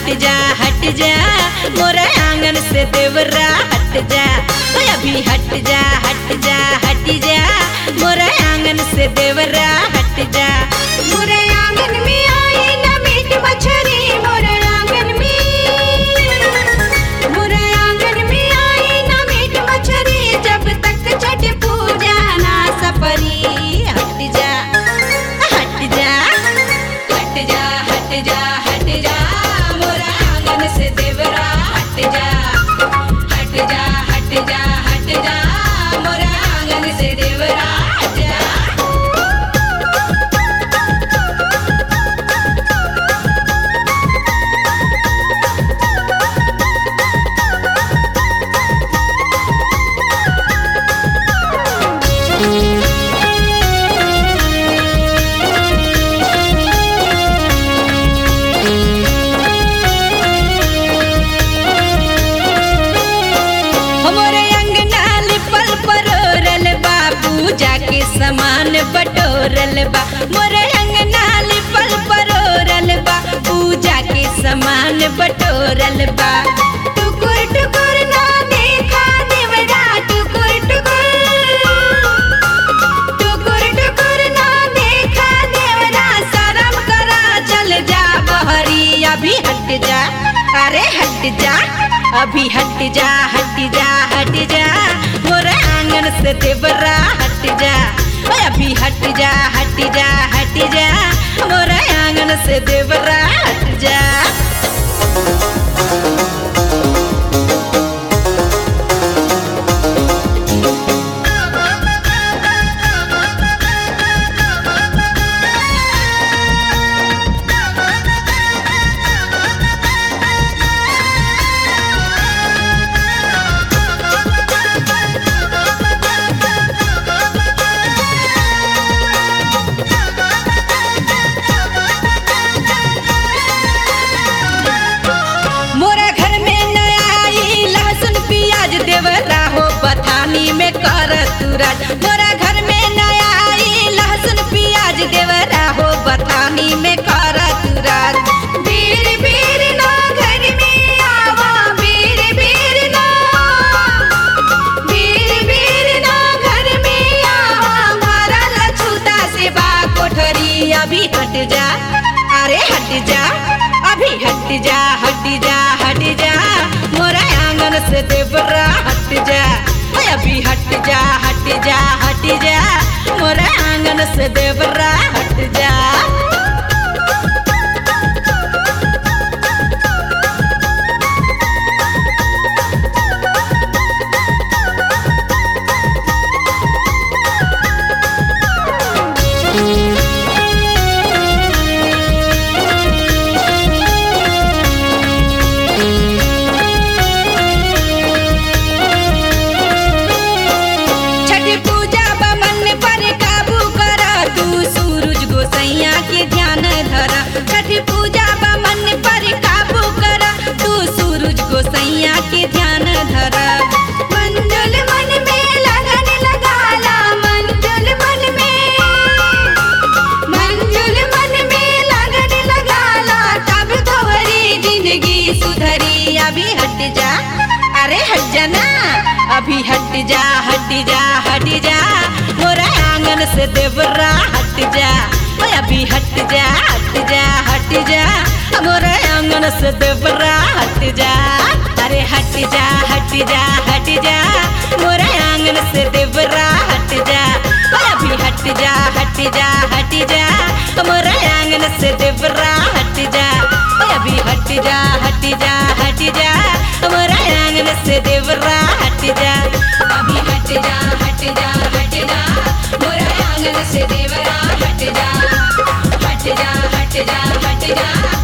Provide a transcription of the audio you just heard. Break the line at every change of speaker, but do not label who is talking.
हट जा मोरे आंगन से देवरा हट जा। ओए अभी हट जा मोरे आंगन से देवरा हट जा।
मोरे आंगन में आई ना मीट मछली, मोरे आंगन में आई ना मीट मछली, जब तक छठ पूजा ना सपरी।
हट जा
मोरे आंगन से देवरा हट जा। मोरे आंगन से देवरा हट जा।
मोरे अंगना लिपल परोरल बा, पूजा के सामान बटोरल बा। मोरे अंगना लिपल परोरल बा, पूजा के सामान बटोरल बा।
टुकुर टुकुर ना देखा देवरा, टुकुर टुकुर ना देखा देवरा,
शरम करा चल जा बहरी। अभी हट जा, अरे हट जा, अभी हट जा मोरे आंगन से देवरा हट जा। ओए अभी हट जा मोरे आंगन से देवरा हट जा। मोरा घर में न आई लहसुन प्याज, देवरा हो बथानी में कर तुराज। मोरा घर में न आई लहसुन प्याज, देवरा हो बथानी में कर तुराज।
बीर बीर ना घर में आवा, बीर बीर ना घर में आवा,
हमारा लछूता से बा कोठरी। अभी हट जा, अरे हट जा, अभी हट जा मोरा आंगन से देवरा हट जा। ओए अभी हट जा मोरा आंगन से देवरा हट जा। छठ पूजा बमन पर काबू कर, तू सूरज गोसैया के ध्यान धरा। छठ पूजा बमन पर काबू कर, तू सूरज गोसैया के ध्यान धरा।
मंजुल मन में लगन लगाला, मंजुल मन में लगन लगाला,
तब तोहरी जिंदगी सुधरी। अभी हट जा, अरे हट जा ना, अभी हट जा मोरा आंगन से देवरा हट जा। ओए अभी हट जा मोरा आंगन से देवरा हट जा। अरे हट जा मोरा आंगन से देवरा हट जा। ओए अभी हट जा मोरा आंगन से देवरा हट जा। ओए अभी हट जा मोरा आंगन से देवरा हट जा।
अभी हट जा मोरा आंगन से देवरा हट जा।